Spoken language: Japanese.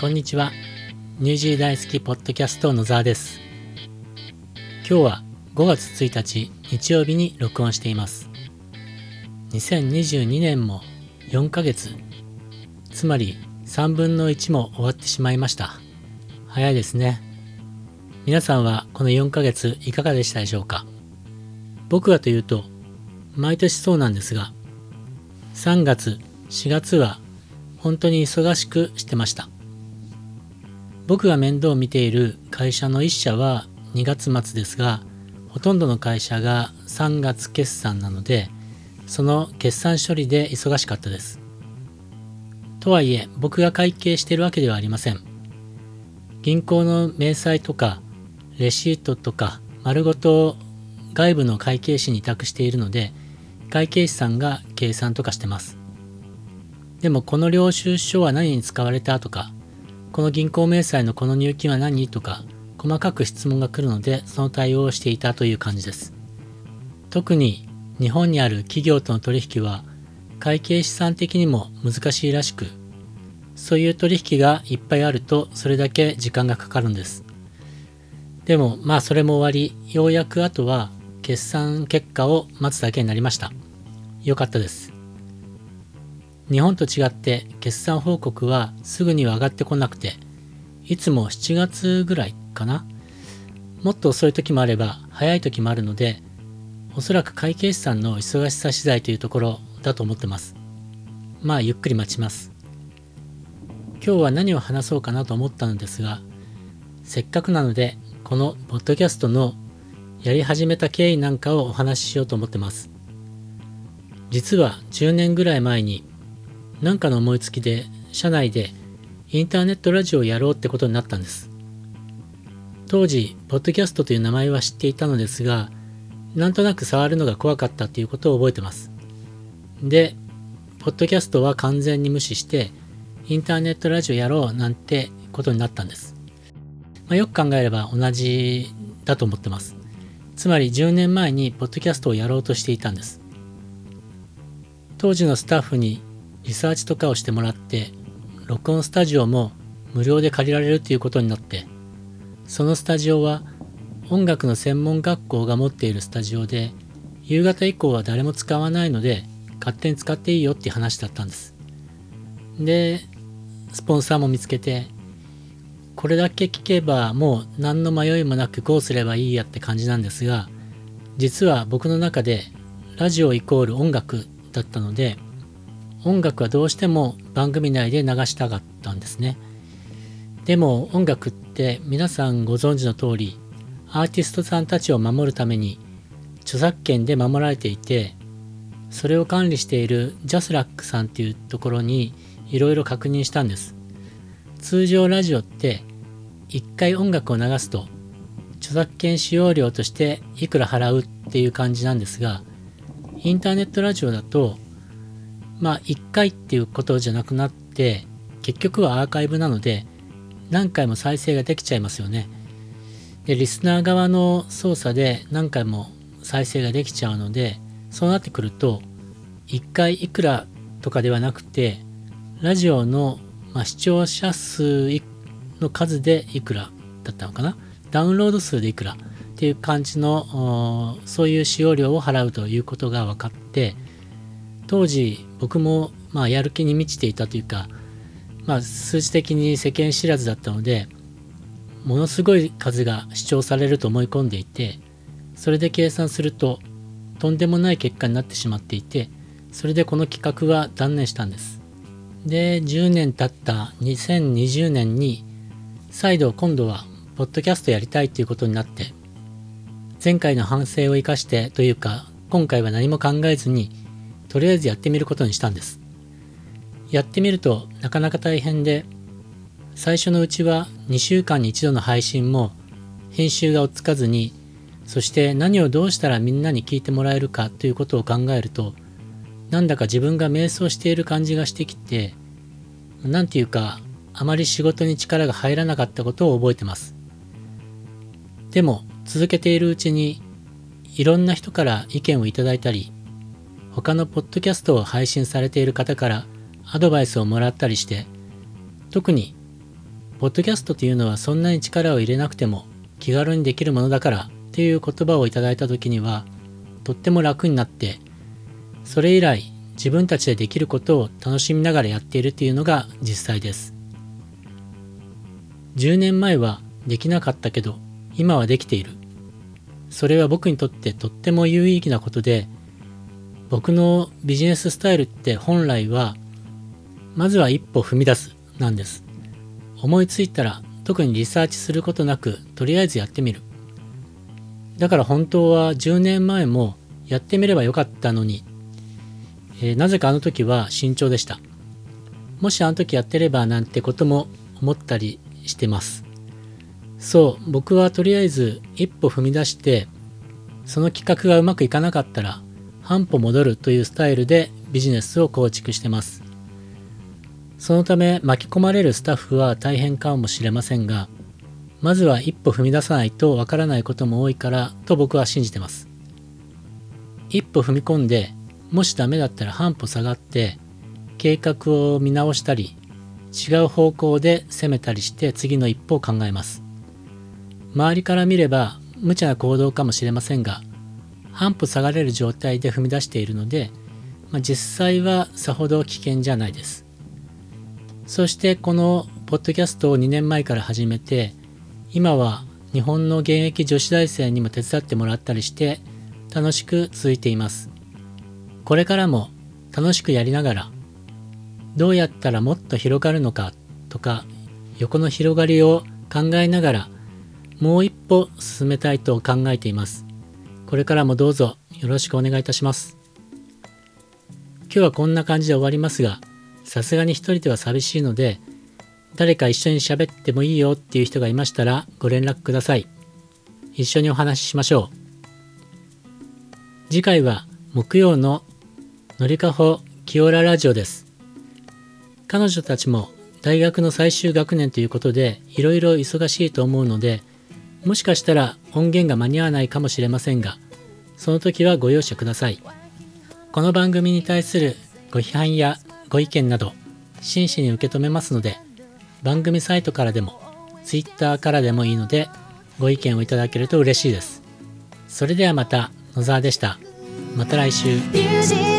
こんにちは。ニュージー大好きポッドキャスト野沢です。今日は5月1日日曜日に録音しています。2022年も4ヶ月、つまり3分の1も終わってしまいました。早いですね。皆さんはこの4ヶ月いかがでしたでしょうか。僕はというと、毎年そうなんですが、3月、4月は本当に忙しくしてました。僕が面倒を見ている会社の1社は2月末ですが、ほとんどの会社が3月決算なので、その決算処理で忙しかったです。とはいえ、僕が会計しているわけではありません。銀行の明細とか、レシートとか、丸ごと外部の会計士に委託しているので、会計士さんが計算とかしてます。でもこの領収書は何に使われたとか、この銀行明細のこの入金は何とか、細かく質問が来るので、その対応をしていたという感じです。特に日本にある企業との取引は、会計士さん的にも難しいらしく、そういう取引がいっぱいあると、それだけ時間がかかるんです。でもそれも終わり、ようやくあとは決算結果を待つだけになりました。よかったです。日本と違って決算報告はすぐには上がってこなくて、いつも7月ぐらいかな。もっと遅い時もあれば早い時もあるので、おそらく会計士さんの忙しさ次第というところだと思ってます。ゆっくり待ちます。今日は何を話そうかなと思ったのですが、せっかくなのでこのポッドキャストのやり始めた経緯なんかをお話ししようと思ってます。実は10年ぐらい前になんかの思いつきで社内でインターネットラジオをやろうってことになったんです。当時ポッドキャストという名前は知っていたのですが、なんとなく触るのが怖かったということを覚えてます。で、ポッドキャストは完全に無視してインターネットラジオやろうなんてことになったんです。よく考えれば同じだと思ってます。つまり10年前にポッドキャストをやろうとしていたんです。当時のスタッフにリサーチとかをしてもらって、録音スタジオも無料で借りられるということになって、そのスタジオは音楽の専門学校が持っているスタジオで、夕方以降は誰も使わないので勝手に使っていいよっていう話だったんです。で、スポンサーも見つけて、これだけ聞けばもう何の迷いもなくこうすればいいやって感じなんですが、実は僕の中でラジオイコール音楽だったので、音楽はどうしても番組内で流したかったんですね。でも音楽って皆さんご存知の通り、アーティストさんたちを守るために著作権で守られていて、それを管理しているジャスラックさんっていうところにいろいろ確認したんです。通常ラジオって一回音楽を流すと著作権使用料としていくら払うっていう感じなんですが、インターネットラジオだと一回っていうことじゃなくなって、結局はアーカイブなので何回も再生ができちゃいますよね。で、リスナー側の操作で何回も再生ができちゃうので、そうなってくると1回いくらとかではなくて、ラジオの、視聴者数の数でいくらだったのかな、ダウンロード数でいくらっていう感じのそういう使用料を払うということが分かって、当時僕もやる気に満ちていたというか、数字的に世間知らずだったので、ものすごい数が視聴されると思い込んでいて、それで計算するととんでもない結果になってしまっていて、それでこの企画は断念したんです。で、10年経った2020年に再度今度はポッドキャストやりたいということになって、前回の反省を生かしてというか、今回は何も考えずにとりあえずやってみることにしたんです。やってみるとなかなか大変で、最初のうちは2週間に1度の配信も編集が追っつかずに、そして何をどうしたらみんなに聞いてもらえるかということを考えると、なんだか自分が迷走している感じがしてきて、なんていうかあまり仕事に力が入らなかったことを覚えてます。でも続けているうちにいろんな人から意見をいただいたり、他のポッドキャストを配信されている方からアドバイスをもらったりして、特にポッドキャストというのはそんなに力を入れなくても気軽にできるものだからっていう言葉をいただいた時にはとっても楽になって、それ以来自分たちでできることを楽しみながらやっているというのが実際です。10年前はできなかったけど今はできている。それは僕にとってとっても有意義なことで、僕のビジネススタイルって本来はまずは一歩踏み出すなんです。思いついたら特にリサーチすることなくとりあえずやってみる。だから本当は10年前もやってみればよかったのに、なぜかあの時は慎重でした。もしあの時やってればなんてことも思ったりしてます。そう、僕はとりあえず一歩踏み出して、その企画がうまくいかなかったら半歩戻るというスタイルでビジネスを構築してます。そのため巻き込まれるスタッフは大変かもしれませんが、まずは一歩踏み出さないとわからないことも多いからと僕は信じてます。一歩踏み込んで、もしダメだったら半歩下がって計画を見直したり、違う方向で攻めたりして次の一歩を考えます。周りから見れば無茶な行動かもしれませんが、半歩下がれる状態で踏み出しているので、実際はさほど危険じゃないです。そしてこのポッドキャストを2年前から始めて、今は日本の現役女子大生にも手伝ってもらったりして楽しく続いています。これからも楽しくやりながら、どうやったらもっと広がるのかとか、横の広がりを考えながらもう一歩進めたいと考えています。これからもどうぞよろしくお願いいたします。今日はこんな感じで終わりますが、さすがに一人では寂しいので、誰か一緒に喋ってもいいよっていう人がいましたらご連絡ください。一緒にお話ししましょう。次回は木曜ののりかほきおらラジオです。彼女たちも大学の最終学年ということでいろいろ忙しいと思うので、もしかしたら音源が間に合わないかもしれませんが、その時はご容赦ください。この番組に対するご批判やご意見など真摯に受け止めますので、番組サイトからでも Twitter からでもいいのでご意見をいただけると嬉しいです。それではまた、野沢でした。また来週。